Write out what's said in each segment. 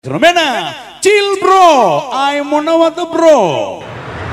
Romana, chill bro, I'm one of the bro.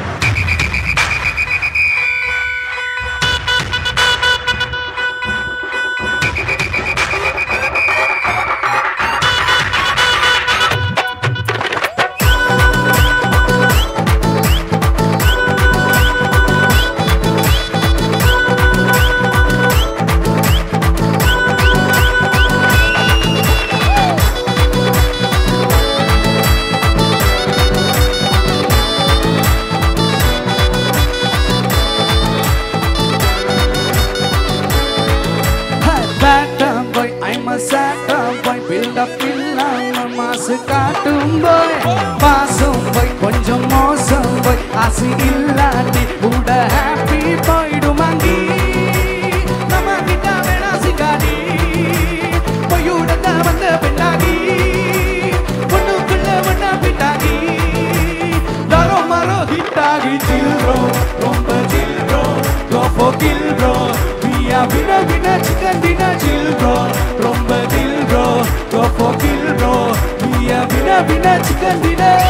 I'm a sad boy, build up in I'm a massacre boy. Passum boy, konjam mosam boy, asi illati, buda happy boy do mangi. Nama kita vena sigadi, boyuda da vanda pendagi, ponnu kulla vanda pitagi. Daro maro hitagi chill bro, romba chill bro, go for kill bro. We are winner chicken dinner chill bro. Romba chill bro, go for kill bro. We are winner chicken dinner.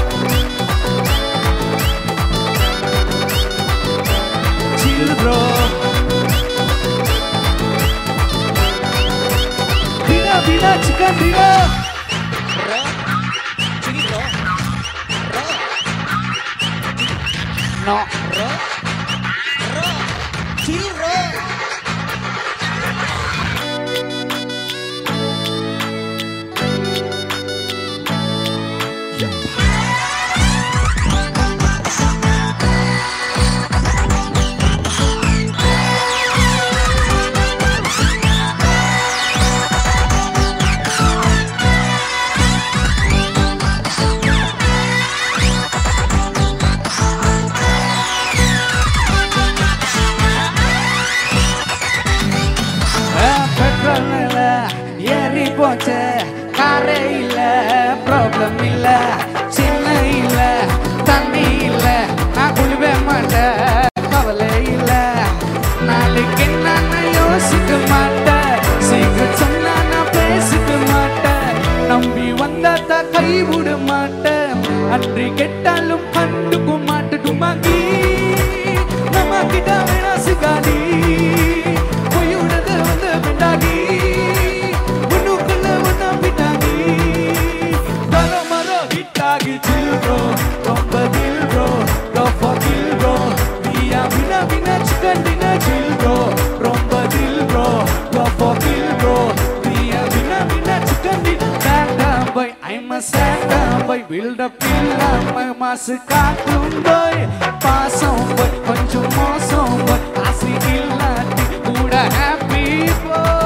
Chill bro. Winner chicken dinner. Chill bro. No. Chill bro. போச்சே காரே இல்ல problem இல்ல சின்ன இல்ல தண்ணி இல்ல நான் குளிவே மாட்டேன் கவலை இல்ல நாளைக்கு நான் யோசிக்க மாட்டேன் சீக்கிரம் சொன்னா நான் பேசிக்க மாட்டேன் நம்பி வந்தா கைவிட மாட்டேன் அன்றி கெட்டாலும் கண்டுக்க மாட்டேன் மாங்கி நம்ம கிட்ட வேணா சிகாடி பொய்யுடது வந்து பின்னாடி chill bro, romba chill bro, go for kill bro. We are winner chicken dinner chill bro, romba chill bro, go for kill bro. We are winner chicken dinner. Sad boy, I'm a sad boy, build up in I'm a massacre boy. Passum boy, konjam mosam boy, asi illati, buda happy boy.